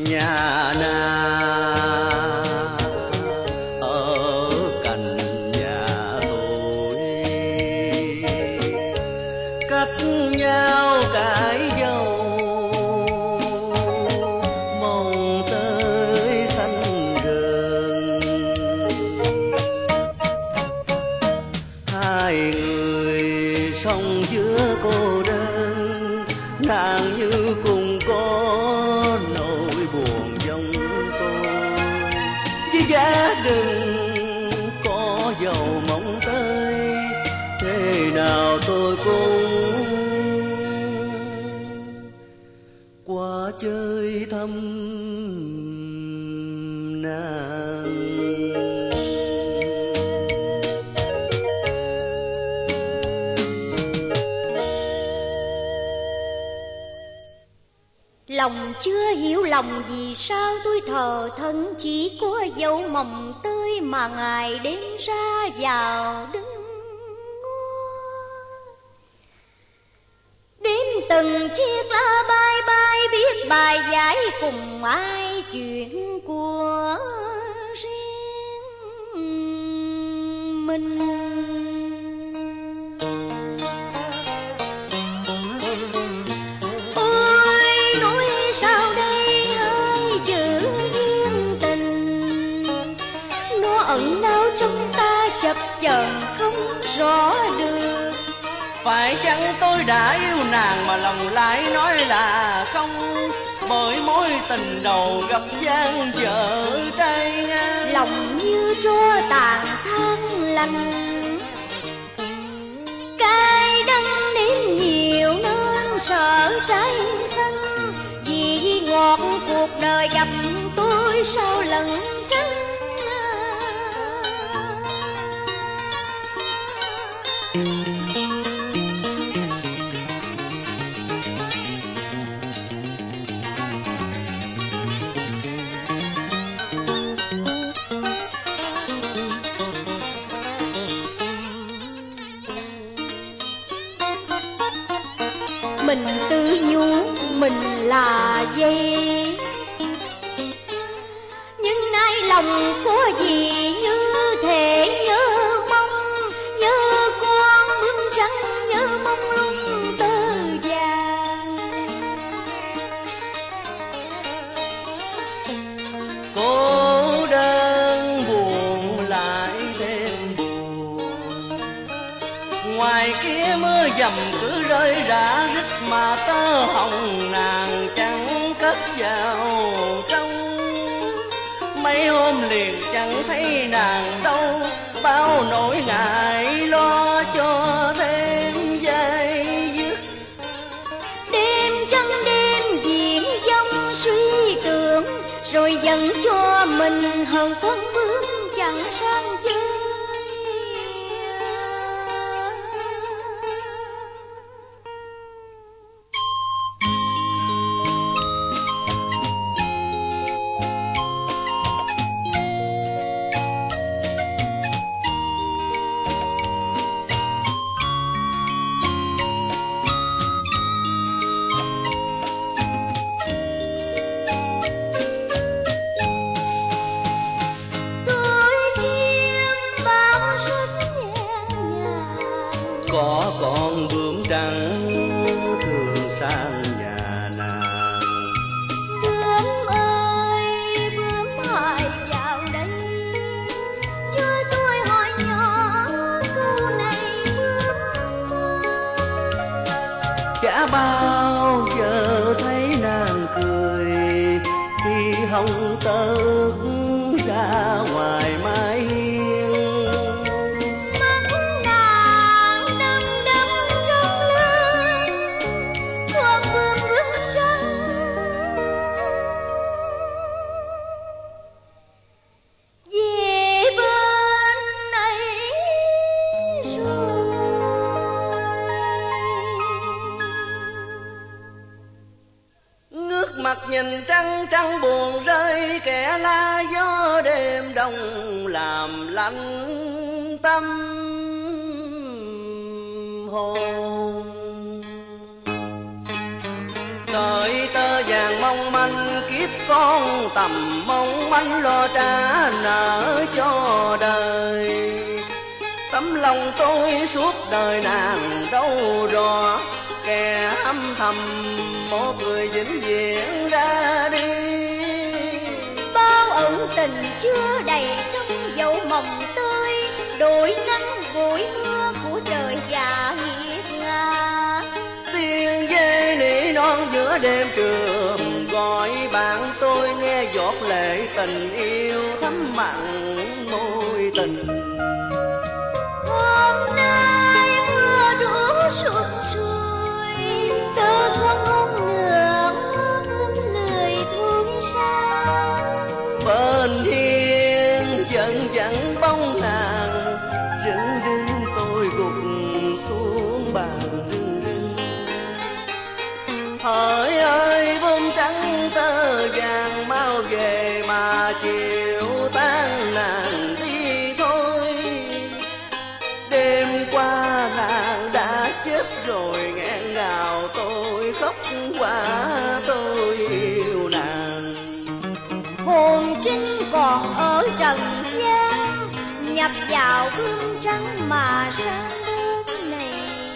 nhà nàng ở cạnh nhà tôi, cách nhau cãi dâu mong tới xanh rừng. Hai người sống giữa cô đơn, nàng như cùng có nỗi buồn giống tôi. Chứ giá đừng có giàu mong tới, thế nào tôi cũng qua chơi thăm nàng. Lòng chưa hiểu lòng vì sao tôi thờ thân, chỉ có dấu mồng tươi mà ngày đêm ra vào đứng ngó. Đêm từng chiếc lá bay bay biết bài giải cùng ai chuyện của riêng mình. Sao đây hai chữ duyên tình, nó ẩn náu trong ta chập chờn không rõ được. Phải chăng tôi đã yêu nàng mà lòng lại nói là không, bởi mối tình đầu gặp gian dở trai ngang. Lòng như tro tàn than lành, cay đắng nếm nhiều nên sợ trái xanh. Vì ngọt cuộc đời gặp tôi sao lẩn tránh. Mình tự nhủ mình là dây, nhưng nay lòng có gì như thể nhớ mong, nhớ con bướm trắng, nhớ mong lung tơ vàng. Cô đơn buồn lại thêm buồn, ngoài kia mưa dầm cứ rơi rã rít mà tơ hồng nàng chẳng cất vào trong. Mấy hôm liền chẳng thấy nàng đâu, bao nỗi ngại lo cho thêm dây dứt. Đêm trăng đêm diễn dông suy tưởng, rồi dần cho mình hơn con bướm chẳng sang chơi. Có con bướm trắng thường sang nhà nàng. Bướm ơi bướm hãy vào đây, cho tôi hỏi nhỏ câu này bướm. Chả bao giờ thấy nàng cười khi hồng tớt ra ngoài mái hiên. Mặt nhìn trăng trăng buồn rơi, kẻ la gió đêm đông làm lạnh tâm hồn. Sợi tơ vàng mong manh kiếp con tầm mong manh lo trả nợ cho đời. Tấm lòng tôi suốt đời nàng đâu rõ, kẻ âm thầm một người vĩnh viễn ra đi. Bao ẩn tình chưa đầy trong dấu mộng tươi, đổi nắng vội mưa của trời và nghiệt ngã. Tiếng dê nỉ non giữa đêm trường, gọi bạn tôi nghe giọt lệ tình yêu thấm mặn môi tình. Hôm nay mưa đổ suốt trôi, tớ không hôn nữa ươm lười thôi sao. Bên hiên vẫn vẫn bóng nàng, rưng rưng tôi gục xuống bàn rưng rưng. Hỡi ơi bướm trắng tơ vàng mau về mà chiều tan nàng đi thôi. Đêm qua nàng đã chết rồi nghẹn ngào tôi khóc qua tôi yêu nàng. Hồn trinh còn ở trần gian, nhập vào gương trắng mà sang bên này.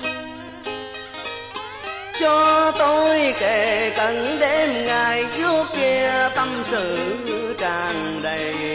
Cho tôi kề cận đêm ngày trước kia tâm sự tràn đầy